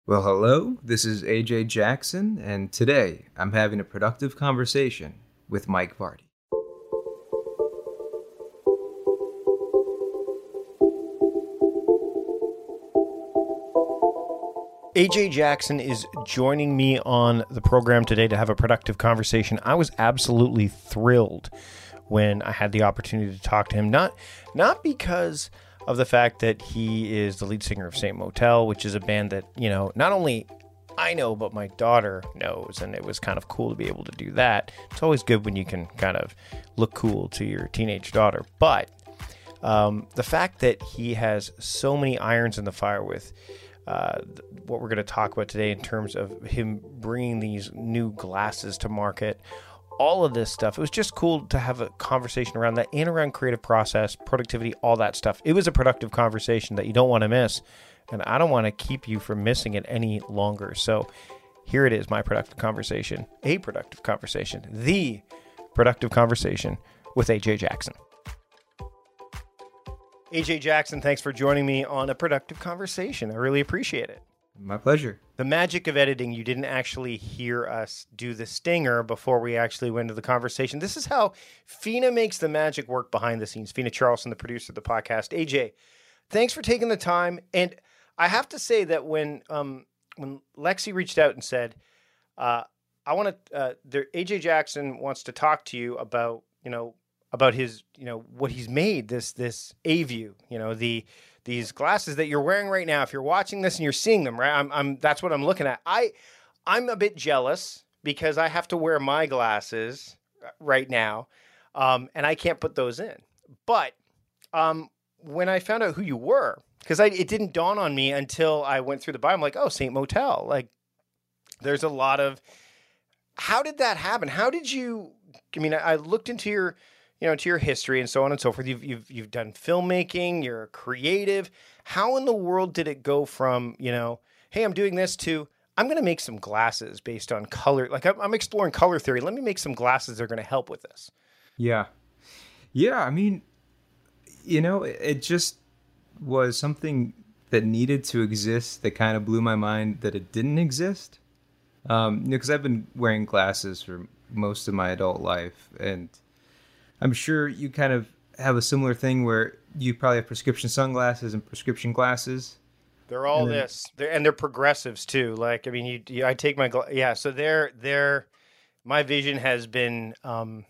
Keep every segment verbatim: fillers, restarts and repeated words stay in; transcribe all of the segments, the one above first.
Well, hello, this is A J Jackson, and today I'm having a productive conversation with Mike Vardy. A J Jackson is joining me on the program today to have a productive conversation. I was absolutely thrilled when I had the opportunity to talk to him, not not because of the fact that he is the lead singer of Saint Motel, which is a band that, you know, not only I know, but my daughter knows, and it was kind of cool to be able to do that. It's always good when you can kind of look cool to your teenage daughter. But um, the fact that he has so many irons in the fire with uh, what we're going to talk about today in terms of him bringing these new glasses to market, all of this stuff. It was just cool to have a conversation around that and around creative process, productivity, all that stuff. It was a productive conversation that you don't want to miss, and I don't want to keep you from missing it any longer. So here it is, my productive conversation, a productive conversation, the productive conversation with A J Jackson. A J Jackson, thanks for joining me on a productive conversation. I really appreciate it. My pleasure. The magic of editing, you didn't actually hear us do the stinger before we actually went into the conversation. This is how Fina makes the magic work behind the scenes. Fina Charlson, the producer of the podcast. A J, thanks for taking the time. And I have to say that when um, when Lexi reached out and said, uh, I want to, uh, there, A J Jackson wants to talk to you about, you know, about his, you know, what he's made, this, this A-View, you know, the, these glasses that you're wearing right now. If you're watching this and you're seeing them, right, I'm, I'm, that's what I'm looking at. I, I'm a bit jealous because I have to wear my glasses right now, um, and I can't put those in. But um, when I found out who you were, because I, it didn't dawn on me until I went through the bio. I'm like, oh, Saint Motel. Like, there's a lot of. How did that happen? How did you? I mean, I, I looked into your. You know, to your history and so on and so forth. You've you've you've done filmmaking. You're a creative. How in the world did it go from, you know, hey, I'm doing this to I'm going to make some glasses based on color. Like I'm, I'm exploring color theory. Let me make some glasses that are going to help with this. Yeah. Yeah, I mean, you know, it, it just was something that needed to exist that kind of blew my mind that it didn't exist. Um, you know, because I've been wearing glasses for most of my adult life, and I'm sure you kind of have a similar thing where you probably have prescription sunglasses and prescription glasses. They're all then, this, they're, and they're progressives too. Like, I mean, you, you I take my, gla- yeah. So they're, they're, my vision has been um,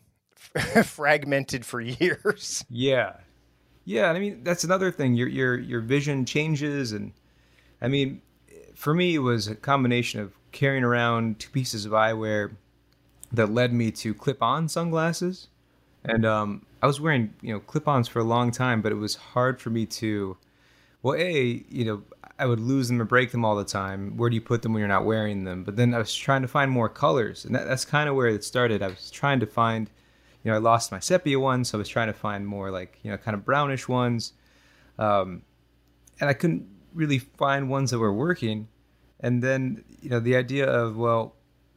fragmented for years. Yeah. Yeah. I mean, that's another thing. Your, your, your vision changes. And I mean, for me, it was a combination of carrying around two pieces of eyewear that led me to clip-on sunglasses. And um, I was wearing, you know, clip-ons for a long time, but it was hard for me to, well, A, you know, I would lose them or break them all the time. Where do you put them when you're not wearing them? But then I was trying to find more colors, and that, that's kind of where it started. I was trying to find, you know, I lost my sepia ones, so I was trying to find more like, you know, kind of brownish ones. Um, and I couldn't really find ones that were working. And then, you know, the idea of, well,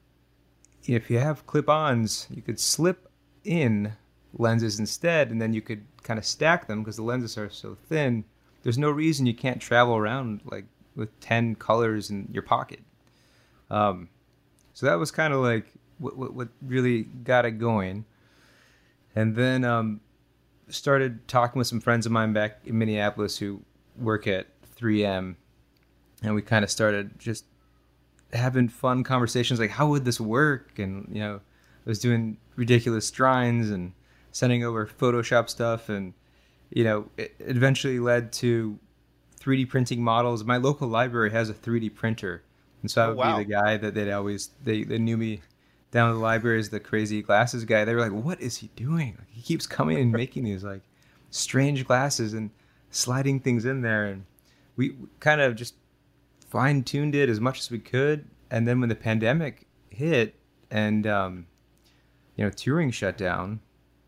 if you have clip-ons, you could slip in lenses instead, and then you could kind of stack them because the lenses are so thin. There's no reason you can't travel around like with ten colors in your pocket. Um, so that was kind of like what, what, what really got it going. And then um, started talking with some friends of mine back in Minneapolis who work at three M, and we kind of started just having fun conversations like, how would this work? And, you know, I was doing ridiculous drawings and sending over Photoshop stuff, and you know, it eventually led to three D printing models. My local library has a three D printer, and so I would oh, wow. be the guy that they'd always they, they knew me down at the library as the crazy glasses guy. They were like, "What is he doing? Like, he keeps coming and making these like strange glasses and sliding things in there." And we kind of just fine tuned it as much as we could. And then when the pandemic hit and um, you know, touring shut down.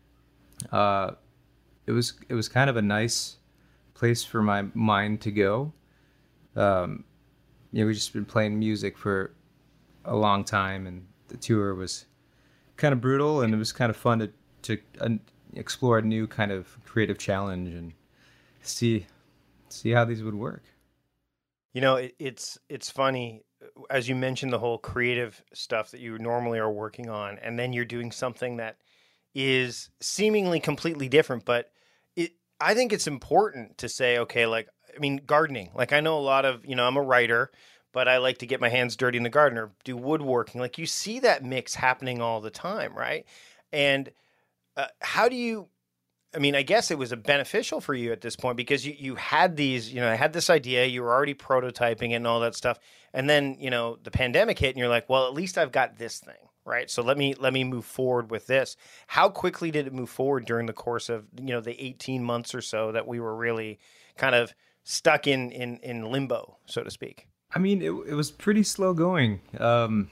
Uh, it was it was kind of a nice place for my mind to go. Um, you know, we just been playing music for a long time, and the tour was kind of brutal, and it was kind of fun to to uh, explore a new kind of creative challenge and see see how these would work. You know, it, it's it's funny as you mentioned the whole creative stuff that you normally are working on, and then you're doing something that is seemingly completely different. But it, I think it's important to say, okay, like I mean, gardening. Like I know a lot of, you know, I'm a writer, but I like to get my hands dirty in the garden or do woodworking. Like you see that mix happening all the time, right? And uh, how do you I mean, I guess it was a beneficial for you at this point because you, you had these, you know, I had this idea, you were already prototyping it and all that stuff. And then, you know, the pandemic hit and you're like, well, at least I've got this thing, right? So let me let me move forward with this. How quickly did it move forward during the course of, you know, the eighteen months or so that we were really kind of stuck in in, in limbo, so to speak? I mean, it it was pretty slow going. Um,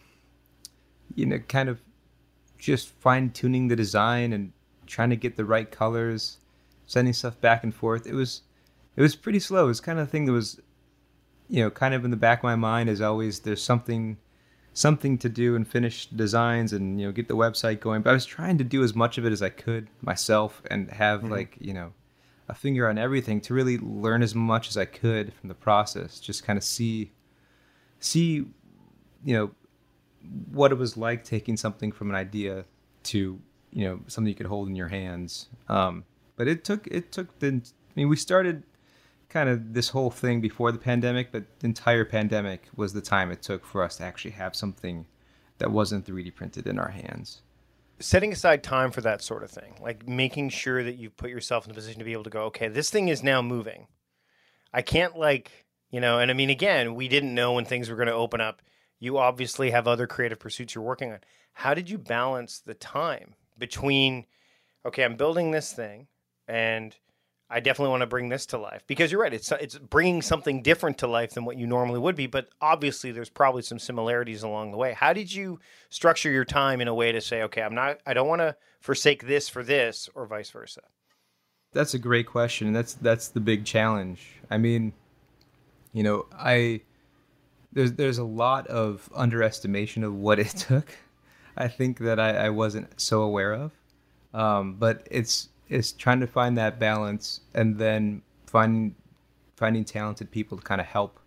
you know, kind of just fine tuning the design and trying to get the right colors, sending stuff back and forth. It was, it was pretty slow. It was kind of the thing that was, you know, kind of in the back of my mind is always there's something, something to do and finish designs and, you know, get the website going. But I was trying to do as much of it as I could myself and have mm-hmm. like, you know, a finger on everything to really learn as much as I could from the process. Just kind of see, see, you know, what it was like taking something from an idea to, you know, something you could hold in your hands. Um, but it took, it took the, I mean, we started kind of this whole thing before the pandemic, but the entire pandemic was the time it took for us to actually have something that wasn't three D printed in our hands. Setting aside time for that sort of thing, like making sure that you put yourself in a position to be able to go, okay, this thing is now moving. I can't like, you know, and I mean, again, we didn't know when things were going to open up. You obviously have other creative pursuits you're working on. How did you balance the time between, okay, I'm building this thing and I definitely want to bring this to life? Because you're right, it's it's bringing something different to life than what you normally would be, but obviously there's probably some similarities along the way. How did you structure your time in a way to say, okay, I'm not, I don't want to forsake this for this or vice versa? That's a great question. That's that's the big challenge. I mean, you know, I there's there's a lot of underestimation of what it took. I think that I, I wasn't so aware of, um, but it's it's trying to find that balance and then finding finding talented people to kind of help,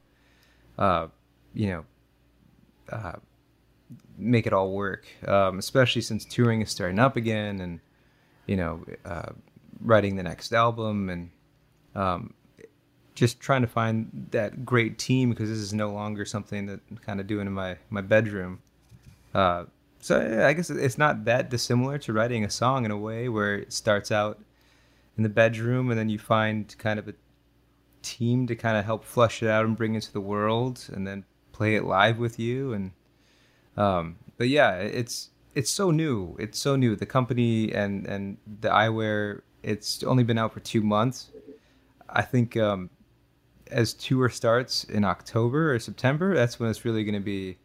uh, you know, uh, make it all work. Um, especially since touring is starting up again, and you know, uh, writing the next album, and um, just trying to find that great team because this is no longer something that I'm kind of doing in my my bedroom. Uh, So yeah, I guess it's not that dissimilar to writing a song in a way where it starts out in the bedroom and then you find kind of a team to kind of help flush it out and bring it to the world and then play it live with you. And um, but yeah, it's it's so new. It's so new. The company and, and the eyewear, it's only been out for two months. I think um, as tour starts in October or September, that's when it's really going to be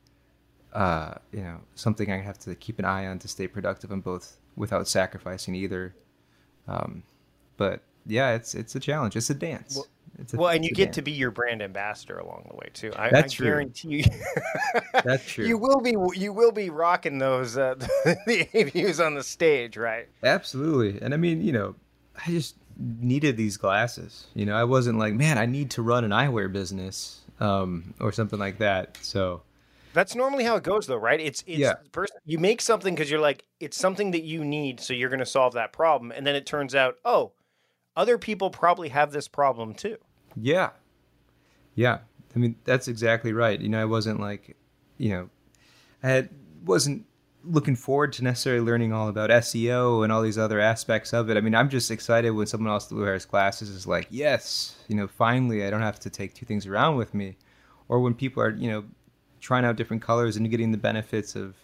Uh, you know, something I have to keep an eye on to stay productive on both without sacrificing either. Um, but yeah, it's it's a challenge. It's a dance. Well, it's a, well and you get dance. to be your brand ambassador along the way too. I, That's I true. guarantee you. That's true. You will be you will be rocking those uh, the A V Us on the stage, right? Absolutely. And I mean, you know, I just needed these glasses. You know, I wasn't like, man, I need to run an eyewear business um, or something like that. So. That's normally how it goes, though, right? It's it's Yeah. person, you make something because you're like, it's something that you need, so you're going to solve that problem, and then it turns out, oh, other people probably have this problem too. Yeah, yeah. I mean, that's exactly right. You know, I wasn't like, you know, I had, wasn't looking forward to necessarily learning all about S E O and all these other aspects of it. I mean, I'm just excited when someone else who wears glasses is like, yes, you know, finally, I don't have to take two things around with me, or when people are, you know, trying out different colors and getting the benefits of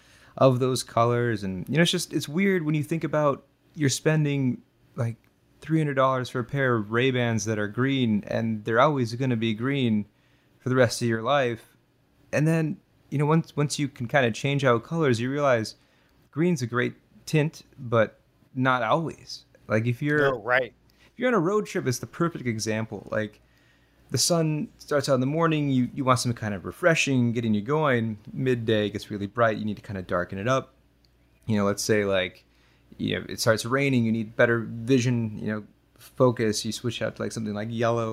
of those colors. And you know, it's just it's weird when you think about you're spending like three hundred dollars for a pair of Ray-Bans that are green, and they're always going to be green for the rest of your life. And then you know, once once you can kind of change out colors, you realize green's a great tint, but not always. Like if you're oh, right if you're on a road trip, it's the perfect example. Like the sun starts out in the morning, you, you want something kind of refreshing, getting you going. Midday gets really bright, you need to kind of darken it up. You know, let's say like, you know, it starts raining, you need better vision, you know, focus. You switch out to like something like yellow.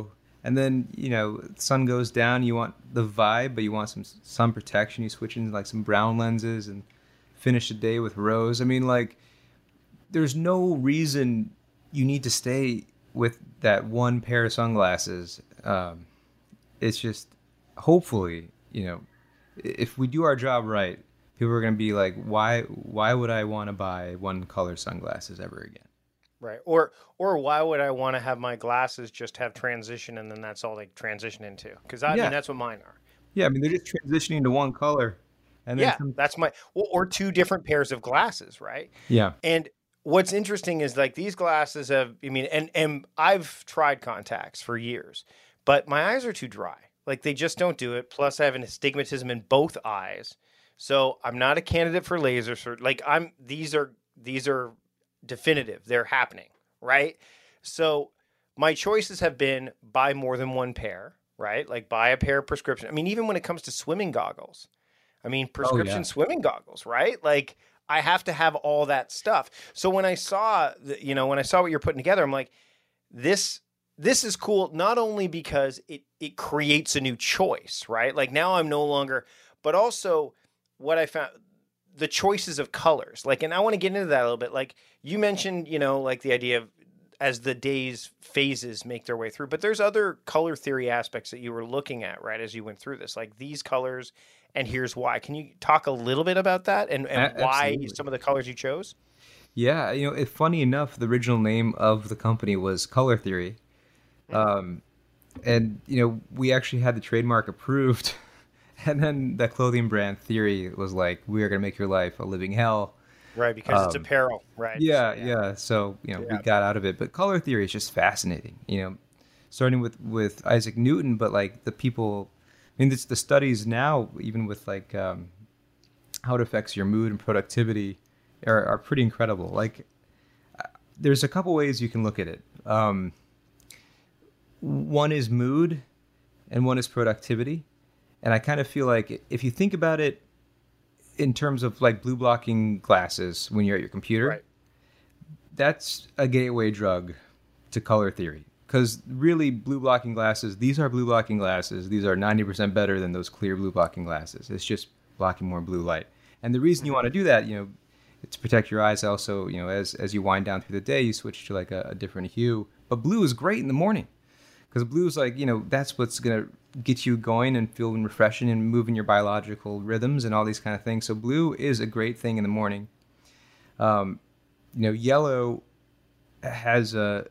And then, you know, the sun goes down, you want the vibe, but you want some sun protection. You switch into like some brown lenses and finish the day with rose. I mean, like, there's no reason you need to stay with that one pair of sunglasses. Um, it's just, hopefully, you know, if we do our job right, people are going to be like, why, why would I want to buy one color sunglasses ever again? Right. Or or why would I want to have my glasses just have transition and then that's all they transition into? Because I Yeah. mean, that's what mine are. Yeah, I mean, they're just transitioning to one color. And then Yeah, some... that's my, or, or two different pairs of glasses, right? Yeah. And what's interesting is like these glasses have, I mean, and, and I've tried contacts for years, but my eyes are too dry. Like they just don't do it. Plus I have an astigmatism in both eyes. So I'm not a candidate for laser surgery. Like I'm, these are, these are definitive. They're happening, right? So my choices have been buy more than one pair, right? Like buy a pair of prescription. I mean, even when it comes to swimming goggles, I mean, prescription Oh, yeah. swimming goggles, right? Like I have to have all that stuff. So when I saw, the, you know, when I saw what you're putting together, I'm like, this, this is cool. Not only because it, it creates a new choice, right? Like now I'm no longer, but also what I found, the choices of colors. Like, and I want to get into that a little bit. Like you mentioned, you know, like the idea of as the day's phases make their way through, but there's other color theory aspects that you were looking at, right? As you went through this, like these colors, and here's why. Can you talk a little bit about that and, and A- why absolutely. some of the colors you chose? Yeah, you know, it, funny enough, the original name of the company was Color Theory. Um, and, you know, we actually had the trademark approved. And then the clothing brand Theory was like, we are going to make your life a living hell. Right, because it's Um, apparel, right? Yeah, So, yeah. So, you know, Yeah. we got out of it. But Color Theory is just fascinating, you know, starting with, with Isaac Newton, but like the people, I mean, it's the studies now, even with like um, how it affects your mood and productivity are, are pretty incredible. Like, uh, there's a couple ways you can look at it. Um, one is mood and one is productivity. And I kind of feel like if you think about it in terms of like blue blocking glasses when you're at your computer, Right. that's a gateway drug to color theory. Because really, blue blocking glasses, these are blue blocking glasses. These are ninety percent better than those clear blue blocking glasses. It's just blocking more blue light. And the reason you want to do that, you know, it's to protect your eyes. Also, you know, as as you wind down through the day, you switch to like a, a different hue. But blue is great in the morning. Because blue is like, you know, that's what's going to get you going and feeling refreshing and moving your biological rhythms and all these kind of things. So blue is a great thing in the morning. Um, you know, yellow has a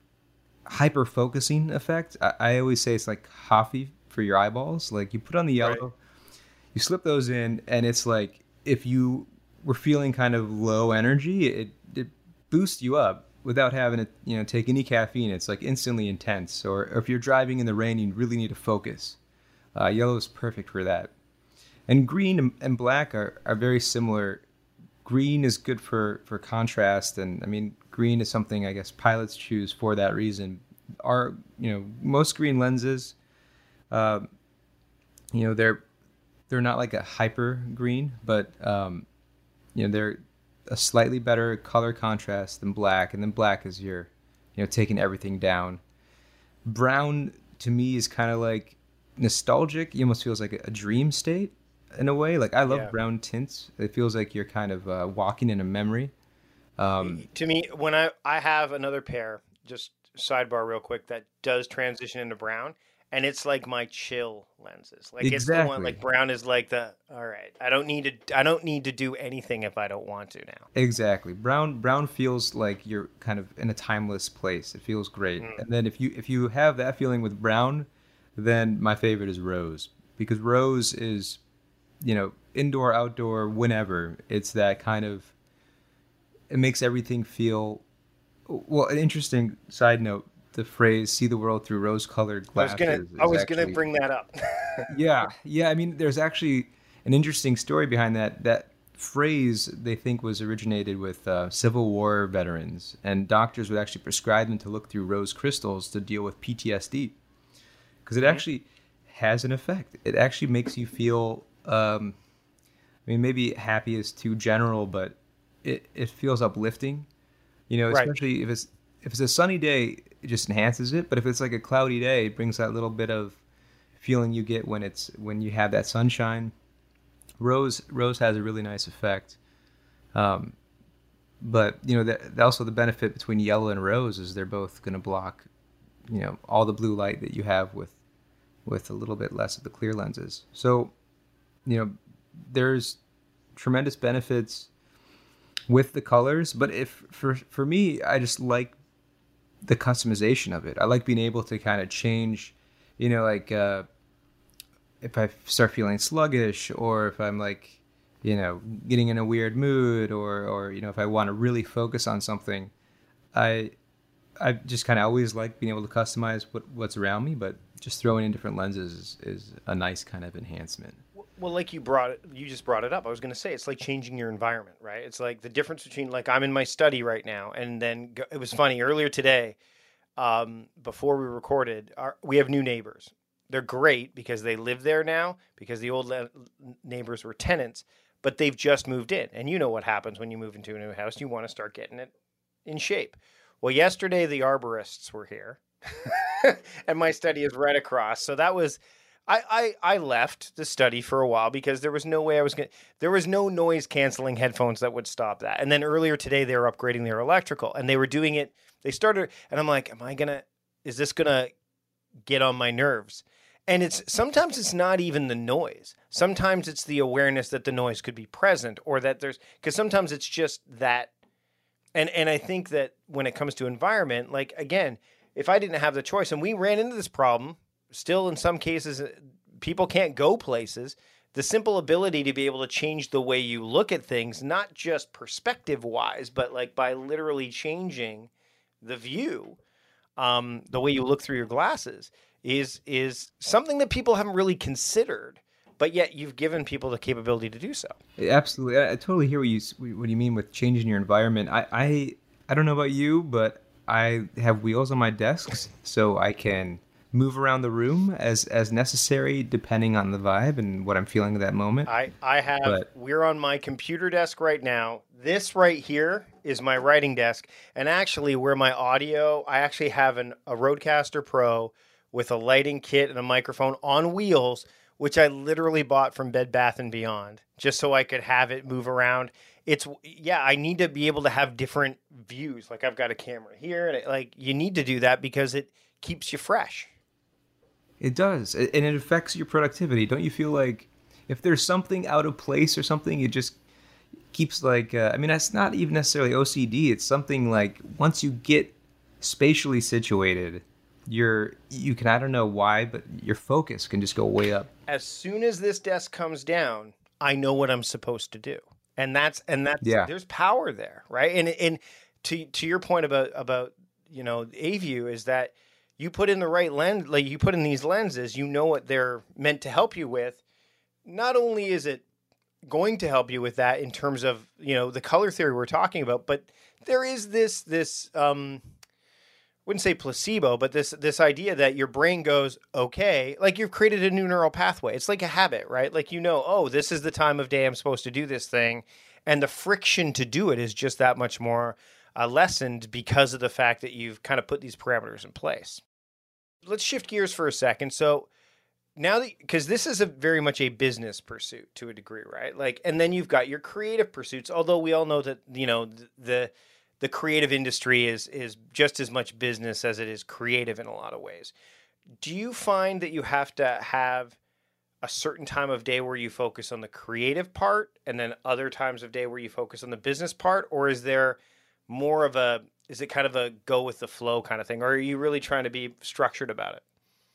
hyper focusing effect. I, I always say it's like coffee for your eyeballs. Like you put on the yellow, Right. you slip those in, and it's like if you were feeling kind of low energy, it, it boosts you up without having to, you know, take any caffeine. It's like instantly intense. Or, or if you're driving in the rain, you really need to focus. Uh, yellow is perfect for that. And green and, and black are, are very similar. Green is good for, for contrast. And I mean, green is something I guess pilots choose for that reason. Our, you know, most green lenses, uh, you know, they're, they're not like a hyper green, but, um, you know, they're a slightly better color contrast than black. And then black is your, you know, taking everything down. Brown to me is kind of like nostalgic. It almost feels like a, a dream state in a way. Like I love Yeah. brown tints. It feels like you're kind of uh, walking in a memory. Um, To me, when I, I have another pair, just sidebar real quick, that does transition into brown, and it's like my chill lenses. Like it's the one, Exactly. like brown is like the, all right, I don't need to, I don't need to do anything if I don't want to now. Exactly. Brown brown feels like you're kind of in a timeless place. It feels great. Mm. And then if you if you have that feeling with brown, then my favorite is rose. Because rose is, you know, indoor, outdoor, whenever. It's that kind of, it makes everything feel, well, an interesting side note, the phrase "see the world through rose-colored I was glasses" gonna, is I was actually, gonna bring that up. yeah, yeah. I mean, there's actually an interesting story behind that. That phrase they think was originated with uh, Civil War veterans, and doctors would actually prescribe them to look through rose crystals to deal with P T S D, because it Mhm. actually has an effect. It actually makes you feel. Um, I mean, maybe happy is too general, but it it feels uplifting. You know, Right. especially if it's if it's a sunny day, it just enhances it. But if it's like a cloudy day, it brings that little bit of feeling you get when it's when you have that sunshine. Rose rose has a really nice effect. Um, but you know, that also the benefit between yellow and rose is they're both going to block, you know, all the blue light that you have with with a little bit less of the clear lenses. So, you know, there's tremendous benefits with the colors, but if for for me, I just like the customization of it. I like being able to kind of change, you know, like uh, if I start feeling sluggish, or if I'm like, you know, getting in a weird mood, or or you know, if I want to really focus on something, I I just kind of always like being able to customize what, what's around me, but just throwing in different lenses is, is a nice kind of enhancement. Well, like you brought it, you just brought it up. I was going to say, it's like changing your environment, right? It's like the difference between, like, I'm in my study right now, and then go, it was funny earlier today, um, before we recorded, our, we have new neighbors. They're great because they live there now, because the old le- neighbors were tenants, but they've just moved in. And you know what happens when you move into a new house. You want to start getting it in shape. Well, yesterday the arborists were here, and my study is right across. So that was, I, I, I left the study for a while because there was no way I was going to, there was no noise canceling headphones that would stop that. And then earlier today they were upgrading their electrical, and they were doing it. They started, and I'm like, am I going to, is this going to get on my nerves? And it's, sometimes it's not even the noise. Sometimes it's the awareness that the noise could be present, or that there's, because sometimes it's just that. And and I think that when it comes to environment, like, again, if I didn't have the choice, and we ran into this problem, still in some cases, people can't go places, the simple ability to be able to change the way you look at things, not just perspective-wise, but like by literally changing the view, um, the way you look through your glasses, is is something that people haven't really considered. But yet you've given people the capability to do so. Absolutely. I, I totally hear what you what you mean with changing your environment. I, I I don't know about you, but I have wheels on my desks, so I can move around the room as, as necessary, depending on the vibe and what I'm feeling at that moment. I, I have, but, we're on my computer desk right now. This right here is my writing desk. And actually, where my audio, I actually have an, a Rodecaster Pro with a lighting kit and a microphone on wheels, which I literally bought from Bed Bath and Beyond, just so I could have it move around. It's, yeah, I need to be able to have different views. Like, I've got a camera here, and it, like, you need to do that because it keeps you fresh. It does, and it affects your productivity. Don't you feel like if there's something out of place or something, it just keeps, like, uh, I mean, that's not even necessarily O C D. It's something like once you get spatially situated, you're, you can, I don't know why, but your focus can just go way up. As soon as this desk comes down, I know what I'm supposed to do. And that's, and that's, yeah. There's power there, right? And, and to, to your point about, about, you know, A-View, is that you put in the right lens, like you put in these lenses, you know what they're meant to help you with. Not only is it going to help you with that in terms of, you know, the color theory we're talking about, but there is this, this, um, wouldn't say placebo, but this this idea that your brain goes, okay, like you've created a new neural pathway. It's like a habit, right? Like, you know, oh, this is the time of day I'm supposed to do this thing. And the friction to do it is just that much more uh, lessened because of the fact that you've kind of put these parameters in place. Let's shift gears for a second. So now that, because this is a very much a business pursuit to a degree, right? Like, and then you've got your creative pursuits, although we all know that, you know, the, the the creative industry is is just as much business as it is creative in a lot of ways. Do you find that you have to have a certain time of day where you focus on the creative part and then other times of day where you focus on the business part? Or is there more of a, is it kind of a go with the flow kind of thing? Or are you really trying to be structured about it?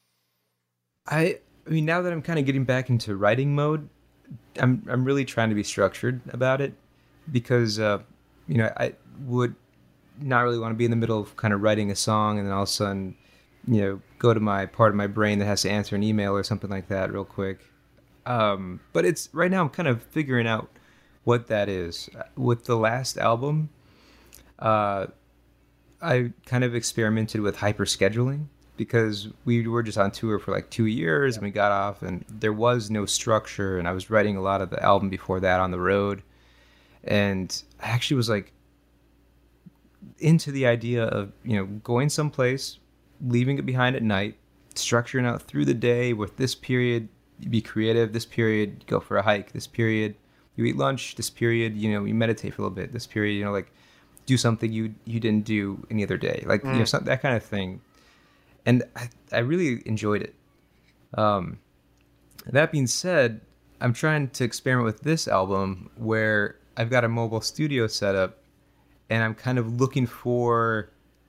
I, I mean, now that I'm kind of getting back into writing mode, I'm I'm really trying to be structured about it because, uh, you know, I would not really want to be in the middle of kind of writing a song and then all of a sudden, you know, go to my part of my brain that has to answer an email or something like that real quick. Um, but it's right now I'm kind of figuring out what that is. With the last album, uh, I kind of experimented with hyper scheduling because we were just on tour for like two years and we got off and there was no structure, and I was writing a lot of the album before that on the road. And I actually was like into the idea of, you know, going someplace, leaving it behind at night, structuring out through the day with this period, you be creative, this period, you go for a hike, this period, you eat lunch, this period, you know, you meditate for a little bit, this period, you know, like do something you you didn't do any other day, like, mm. you know, some, that kind of thing. And I, I really enjoyed it. Um, that being said, I'm trying to experiment with this album where I've got a mobile studio set up and I'm kind of looking for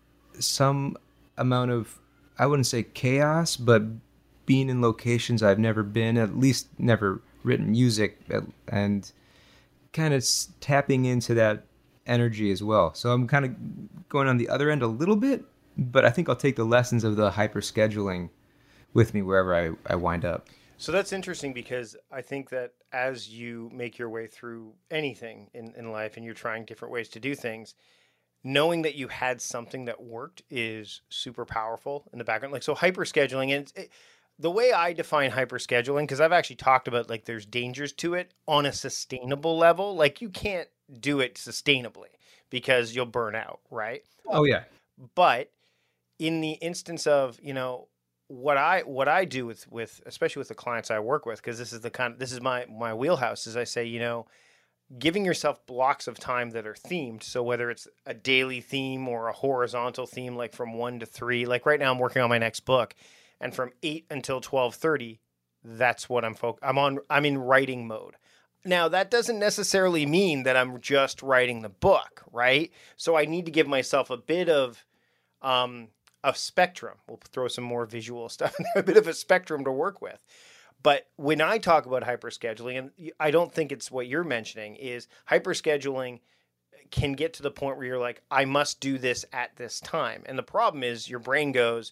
some amount of, I wouldn't say chaos, but being in locations I've never been, at least never written music, and kind of tapping into that energy as well. So I'm kind of going on the other end a little bit, but I think I'll take the lessons of the hyper scheduling with me wherever I, I wind up. So that's interesting, because I think that as you make your way through anything in, in life and you're trying different ways to do things, knowing that you had something that worked is super powerful in the background. Like, so hyper scheduling, and it, the way I define hyper scheduling, because I've actually talked about, like, there's dangers to it on a sustainable level. Like, you can't do it sustainably because you'll burn out, right? Oh, yeah. But in the instance of, you know, what I what I do with, with especially with the clients I work with, because this is the kind of, this is my my wheelhouse, is I say, you know, giving yourself blocks of time that are themed. So whether it's a daily theme or a horizontal theme, like from one to three, like right now I'm working on my next book, and from eight until twelve thirty, that's what I'm focused. I'm on. I'm in writing mode. Now, that doesn't necessarily mean that I'm just writing the book, right? So I need to give myself a bit of um, a spectrum. We'll throw some more visual stuff in there, a bit of a spectrum to work with. But when I talk about hyperscheduling, and I don't think it's what you're mentioning, is hyperscheduling can get to the point where you're like, I must do this at this time. And the problem is your brain goes,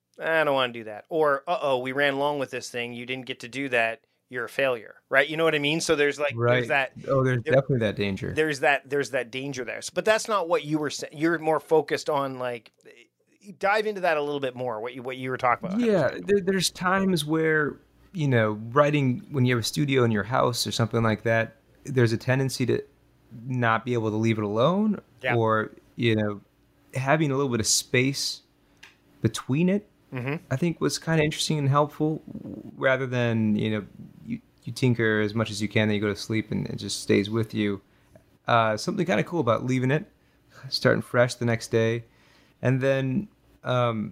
I don't want to do that. Or, uh-oh, we ran long with this thing. You didn't get to do that. You're a failure, right? You know what I mean? So there's like, right. there's that. Oh, there's there, definitely that danger. There's that, there's that danger there. So, but that's not what you were saying. You're more focused on, like, dive into that a little bit more, what you, what you were talking about. Yeah. There, there's times where, you know, writing when you have a studio in your house or something like that, there's a tendency to not be able to leave it alone, yeah. or, you know, having a little bit of space between it. Mm-hmm. I think was kind of interesting and helpful, rather than, you know, you, you tinker as much as you can, then you go to sleep and it just stays with you. Uh, something kind of cool about leaving it, starting fresh the next day. And then um,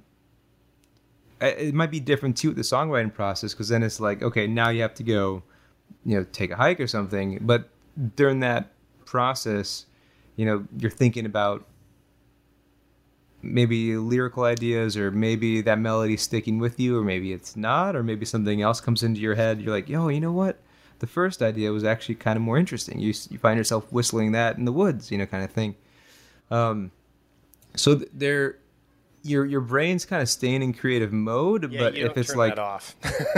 it might be different too with the songwriting process, because then it's like, okay, now you have to go, you know, take a hike or something. But during that process, you know, you're thinking about maybe lyrical ideas, or maybe that melody sticking with you, or maybe it's not, or maybe something else comes into your head. You're like, yo, you know what? The first idea was actually kind of more interesting. You you find yourself whistling that in the woods, you know, kind of thing. Um, so th- there, your your brain's kind of staying in creative mode, yeah, but you if don't it's turn like, that off.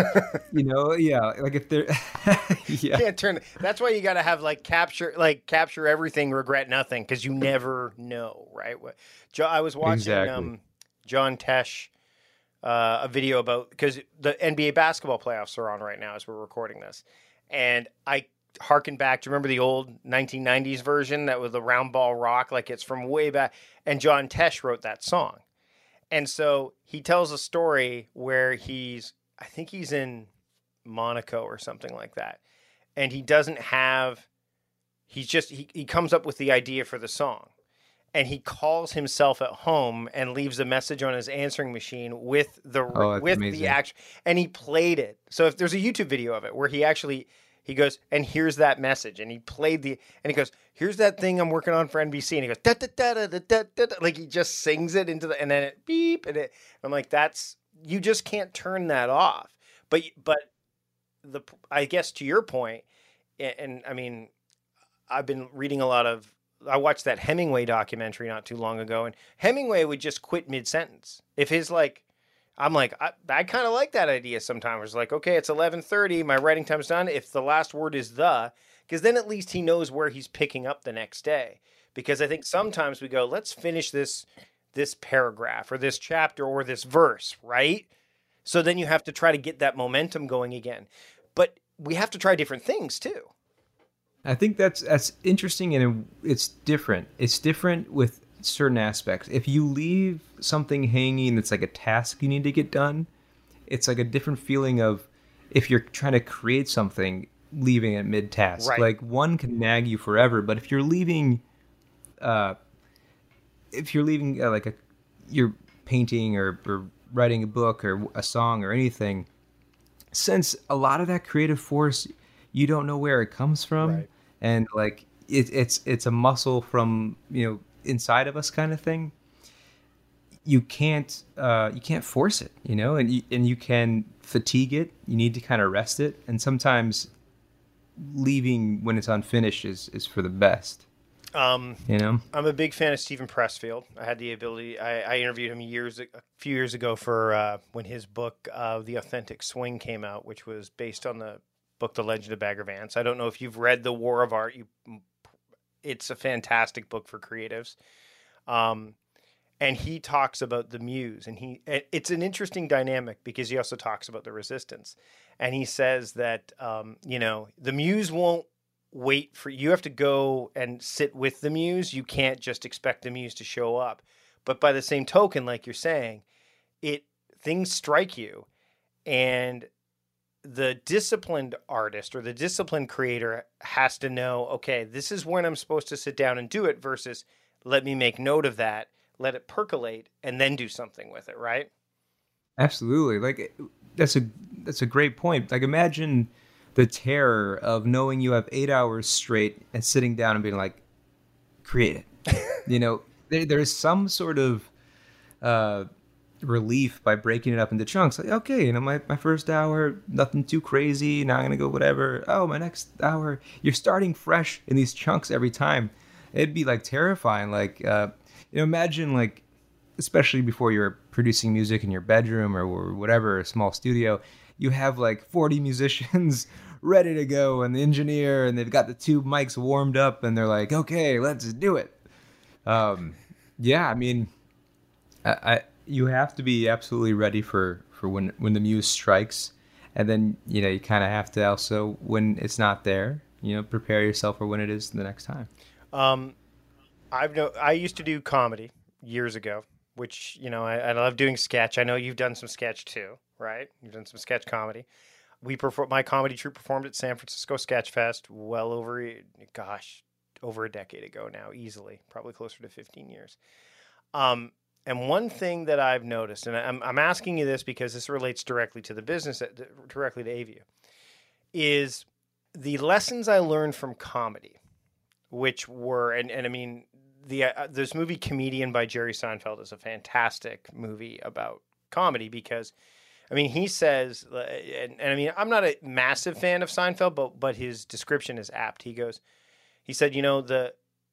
you know, yeah, like if they're, You yeah, can't turn. That's why you got to have like capture, like capture everything, regret nothing, because you never know, right? What, Jo- I was watching exactly. um, John Tesh, uh, a video about, because the N B A basketball playoffs are on right now as we're recording this, and I harken back. Do you remember the old nineteen nineties version that was the round ball rock? Like, it's from way back, and John Tesh wrote that song. And so he tells a story where he's, I think he's in Monaco or something like that. And he doesn't have, he's just, he, he comes up with the idea for the song. And he calls himself at home and leaves a message on his answering machine with the, oh, with amazing. the action. And he played it. So if there's a YouTube video of it where he actually, he goes, and here's that message. And he played the, and he goes, here's that thing I'm working on for N B C. And he goes, da da da da da da da. Like, he just sings it into the, and then it beep. And it, I'm like, that's, you just can't turn that off. But, but the, I guess to your point, and, and I mean, I've been reading a lot of, I watched that Hemingway documentary not too long ago, and Hemingway would just quit mid-sentence. If his, like, I'm like, I, I kind of like that idea sometimes. It's like, okay, it's eleven thirty, my writing time's done. If the last word is the, because then at least he knows where he's picking up the next day. Because I think sometimes we go, let's finish this this paragraph or this chapter or this verse, right? So then you have to try to get that momentum going again. But we have to try different things too. I think that's that's interesting, and it's different. It's different with certain aspects. If you leave something hanging that's like a task you need to get done, it's like a different feeling of if you're trying to create something, leaving it mid-task. Right. Like one can nag you forever, but if you're leaving, uh, if you're leaving uh, like a, you're painting or, or writing a book or a song or anything, since a lot of that creative force, you don't know where it comes from, Right. and like it, it's it's a muscle from you know inside of us kind of thing. You can't uh, you can't force it, you know, and you, and you can fatigue it. You need to kind of rest it, and sometimes leaving when it's unfinished is is for the best. Um, You know, I'm a big fan of Stephen Pressfield. I had the ability. I, I interviewed him years, a few years ago for uh, when his book, uh, The Authentic Swing, came out, which was based on the book, The Legend of Bagger Vance. I don't know if you've read The War of Art. You, it's a fantastic book for creatives. Um, and he talks about the muse, and he it's an interesting dynamic because he also talks about the resistance, and he says that um, you know the muse won't wait for you have to go and sit with the muse. You can't just expect the muse to show up. But by the same token, like you're saying, it things strike you, and the disciplined artist or the disciplined creator has to know, okay, this is when I'm supposed to sit down and do it versus let me make note of that, let it percolate, and then do something with it, right? absolutely. Like that's a that's a great point. Like imagine the terror of knowing you have eight hours straight and sitting down and being like, create it. You know, there, there's some sort of uh, relief by breaking it up into chunks. Like, okay, you know, my, my first hour, nothing too crazy. Now I'm going to go whatever. Oh, my next hour. You're starting fresh in these chunks every time. It'd be like terrifying. Like, uh, you know, imagine like, especially before you're producing music in your bedroom or, or whatever, a small studio, you have like forty musicians ready to go and the engineer, and they've got the two mics warmed up and they're like, okay, let's do it. Um, yeah, I mean, I, I you have to be absolutely ready for, for when, when the muse strikes. And then, you know, you kind of have to also, when it's not there, you know, prepare yourself for when it is the next time. Um, I've no, I used to do comedy years ago, which, you know, I, I love doing sketch. I know you've done some sketch too, right? You've done some sketch comedy. We perform, my comedy troupe performed at San Francisco Sketch Fest well over, gosh, over a decade ago now, easily, probably closer to fifteen years. Um, and one thing that I've noticed, and I'm, I'm asking you this because this relates directly to the business, directly to AView, is the lessons I learned from comedy, which were, and, and I mean, the uh, this movie Comedian by Jerry Seinfeld is a fantastic movie about comedy because, I mean, he says, uh, and, and I mean, I'm not a massive fan of Seinfeld, but but his description is apt. He goes, he said, you know, the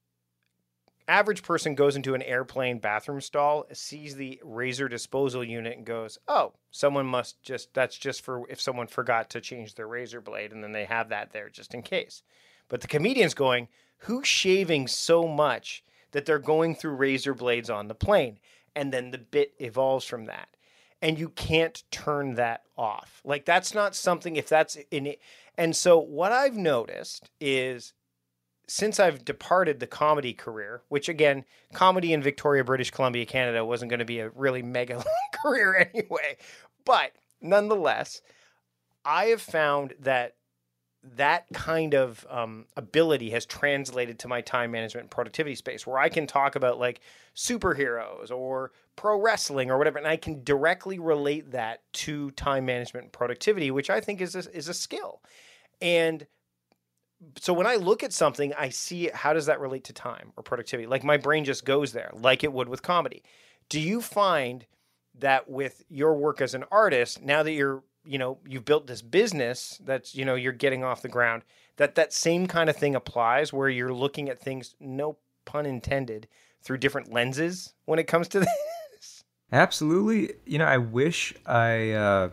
average person goes into an airplane bathroom stall, sees the razor disposal unit, and goes, oh, someone must just, that's just for if someone forgot to change their razor blade, and then they have that there just in case. But the comedian's going, who's shaving so much that they're going through razor blades on the plane? And then the bit evolves from that. And you can't turn that off. Like, that's not something, if that's in it. And so what I've noticed is, since I've departed the comedy career, which again, comedy in Victoria, British Columbia, Canada wasn't going to be a really mega career anyway. But nonetheless, I have found that that kind of um, ability has translated to my time management and productivity space, where I can talk about like superheroes or pro wrestling or whatever, and I can directly relate that to time management and productivity, which I think is a, is a skill. And so when I look at something, I see how does that relate to time or productivity? Like my brain just goes there, like it would with comedy. Do you find that with your work as an artist, now that you're you know, you've built this business that's, you know, you're getting off the ground, that that same kind of thing applies where you're looking at things, no pun intended, through different lenses when it comes to this? Absolutely. You know, I wish I, uh,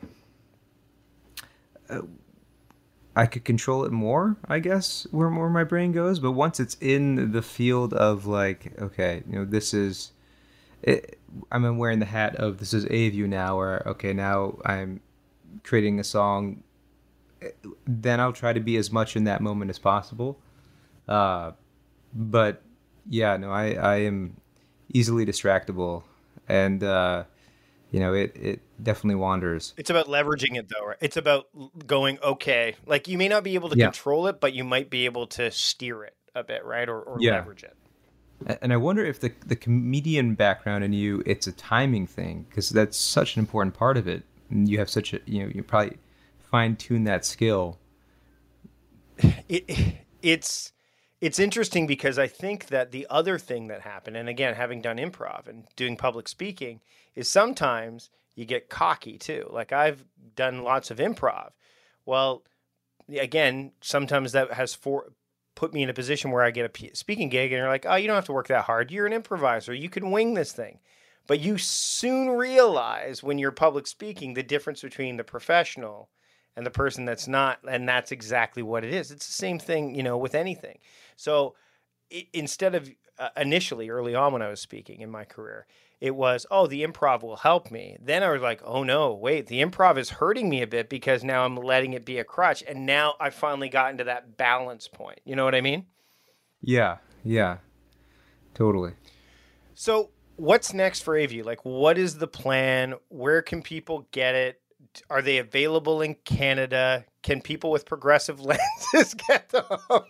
I could control it more, I guess, where more my brain goes. But once it's in the field of like, okay, you know, this is, it, I'm wearing the hat of this is AView now, or okay, now I'm creating a song, then I'll try to be as much in that moment as possible. Uh, but yeah, no, I, I am easily distractible, and uh, you know, it it definitely wanders. It's about leveraging it, though, right? It's about going, okay, like you may not be able to Yeah. control it, but you might be able to steer it a bit, right? Or, or Yeah. leverage it. And I wonder if the the comedian background in you, it's a timing thing, because that's such an important part of it. And you have such a, you know, you probably fine tune that skill. It, it's it's interesting because I think that the other thing that happened, and again, having done improv and doing public speaking, is sometimes you get cocky too. Like I've done lots of improv. Well, again, sometimes that has for put me in a position where I get a p- speaking gig and you're like, oh, you don't have to work that hard. You're an improviser. You can wing this thing. But you soon realize when you're public speaking the difference between the professional and the person that's not. And that's exactly what it is. It's the same thing, you know, with anything. So I- instead of uh, initially early on when I was speaking in my career, it was, oh, the improv will help me. Then I was like, oh no, wait, the improv is hurting me a bit because now I'm letting it be a crutch. And now I finally gotten to that balance point. You know what I mean? Yeah, yeah, totally. So what's next for AView? Like, what is the plan? Where can people get it? Are they available in Canada? Can people with progressive lenses get them?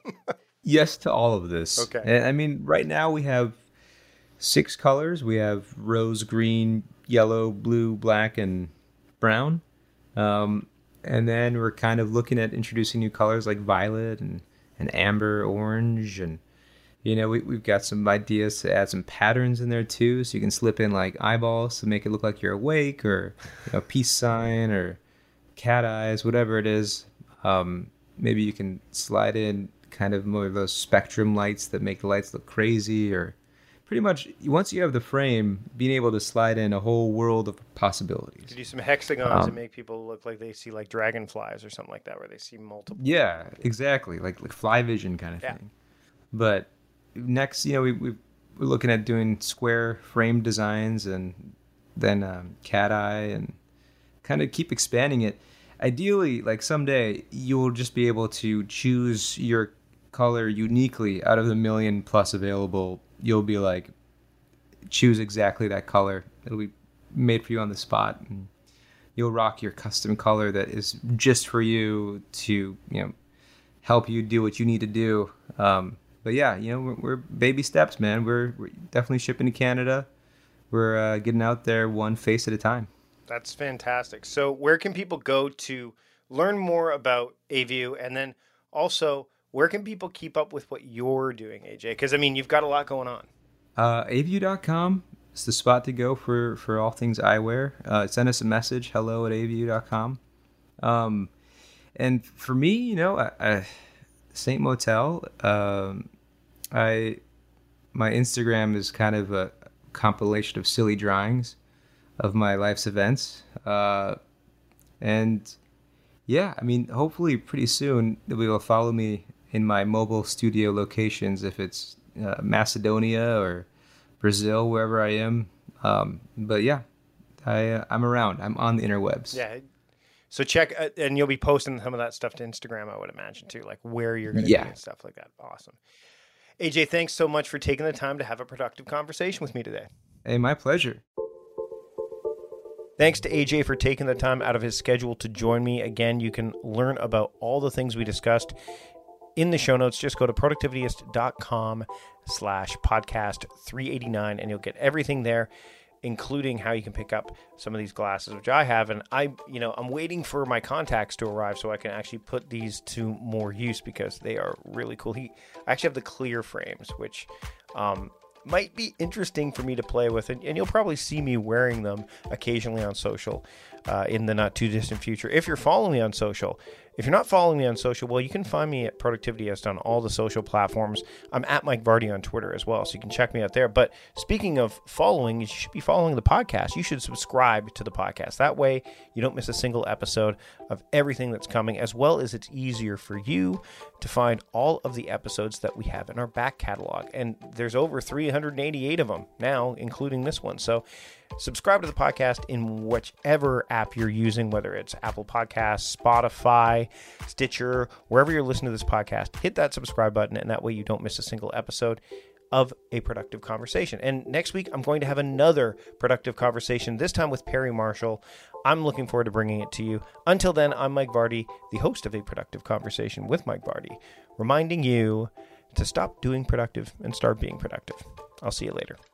Yes to all of this. Okay. And I mean, right now we have six colors. We have rose, green, yellow, blue, black, and brown. Um, and then we're kind of looking at introducing new colors like violet and, and amber, orange. And, you know, we, we've got some ideas to add some patterns in there too. So you can slip in like eyeballs to make it look like you're awake, or a peace sign, or cat eyes, whatever it is. Um, maybe you can slide in kind of more of those spectrum lights that make the lights look crazy, or pretty much once you have the frame, being able to slide in a whole world of possibilities. To do some hexagons Um, and make people look like they see like dragonflies or something like that, where they see multiple. Yeah, exactly, like like fly vision kind of Yeah. thing. But next, you know, we, we we're looking at doing square frame designs, and then um, cat eye, and kind of keep expanding it. Ideally, like someday you'll just be able to choose your color uniquely out of the million plus available. You'll be like, choose exactly that color. It'll be made for you on the spot, and you'll rock your custom color that is just for you to, you know, help you do what you need to do. Um, but yeah, you know, we're, we're baby steps, man. We're, we're definitely shipping to Canada. We're uh, getting out there one face at a time. That's fantastic. So where can people go to learn more about AView? And then also, where can people keep up with what you're doing, A J? Because, I mean, you've got a lot going on. Uh, aview dot com is the spot to go for, for all things eyewear. Uh, send us a message, hello at aview dot com. Um, and for me, you know, I, I, Saint Motel, um, I my Instagram is kind of a compilation of silly drawings of my life's events. Uh, and yeah, I mean, hopefully pretty soon you'll be able to follow me in my mobile studio locations, if it's uh, Macedonia or Brazil, wherever I am. Um, but yeah, I, uh, I'm around. I'm on the interwebs. Yeah. So check, uh, and you'll be posting some of that stuff to Instagram, I would imagine, too, like where you're going to Yeah. be and stuff like that. Awesome. A J, thanks so much for taking the time to have a productive conversation with me today. Hey, my pleasure. Thanks to A J for taking the time out of his schedule to join me. Again, you can learn about all the things we discussed in the show notes. Just go to productivityist.com slash podcast 389 and you'll get everything there, including how you can pick up some of these glasses, which I have. And I, you know, I'm waiting for my contacts to arrive so I can actually put these to more use because they are really cool. He, I actually have the clear frames, which, um, might be interesting for me to play with, and, and you'll probably see me wearing them occasionally on social uh, in the not too distant future. If you're following me on social, if you're not following me on social, well, you can find me at Productivityist on all the social platforms. I'm at Mike Vardy on Twitter as well, so you can check me out there. But speaking of following, you should be following the podcast. You should subscribe to the podcast. That way, you don't miss a single episode of everything that's coming, as well as it's easier for you to find all of the episodes that we have in our back catalog. And there's over three hundred eighty-eight of them now, including this one. So subscribe to the podcast in whichever app you're using, whether it's Apple Podcasts, Spotify, Stitcher, wherever you're listening to this podcast. Hit that subscribe button, and that way you don't miss a single episode. of A Productive Conversation. And next week, I'm going to have another productive conversation, this time with Perry Marshall. I'm looking forward to bringing it to you. Until then, I'm Mike Vardy, the host of A Productive Conversation with Mike Vardy, reminding you to stop doing productive and start being productive. I'll see you later.